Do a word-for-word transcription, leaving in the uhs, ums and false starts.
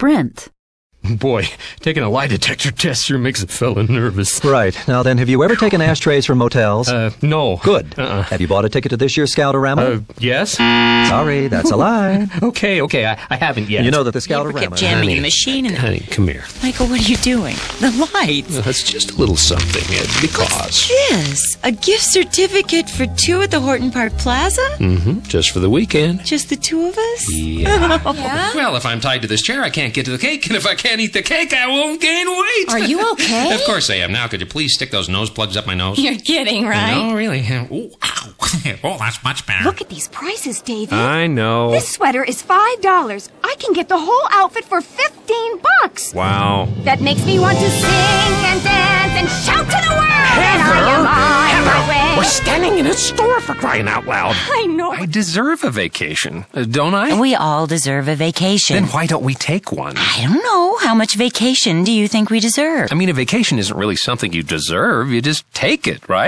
Brent. Boy, taking a lie detector test sure makes a fella nervous. Right. Now then, have you ever taken ashtrays from motels? Uh, no. Good. Uh-uh. Have you bought a ticket to this year's Scout-O-Rama? Uh, yes? Sorry, that's a lie. Okay, okay, I, I haven't yet. You know that the You Scout-O-Rama... kept jamming Honey. the machine and... Honey, come here. Michael, what are you doing? The lights. Uh, That's just a little something, uh, because... This? A gift certificate for two at the Horton Park Plaza? Mm-hmm, just for the weekend. Just the two of us? Yeah. Yeah? Well, if I'm tied to this chair, I can't get to the cake, and if I can't eat the cake, I won't gain weight. Are you okay? Of course I am. Now, could you please stick those nose plugs up my nose? You're kidding, right? No, really. Ooh, ow. Oh, that's much better. Look at these prices, David. I know. This sweater is five dollars. I can get the whole outfit for fifteen bucks. Wow. That makes me want to sing and dance and shout to the world. And I am on my way. We're standing in a store, for crying out loud. I know. I deserve a vacation, uh, don't I? We all deserve a vacation. Then why don't we take one? I don't know. How much vacation do you think we deserve? I mean, a vacation isn't really something you deserve. You just take it, right?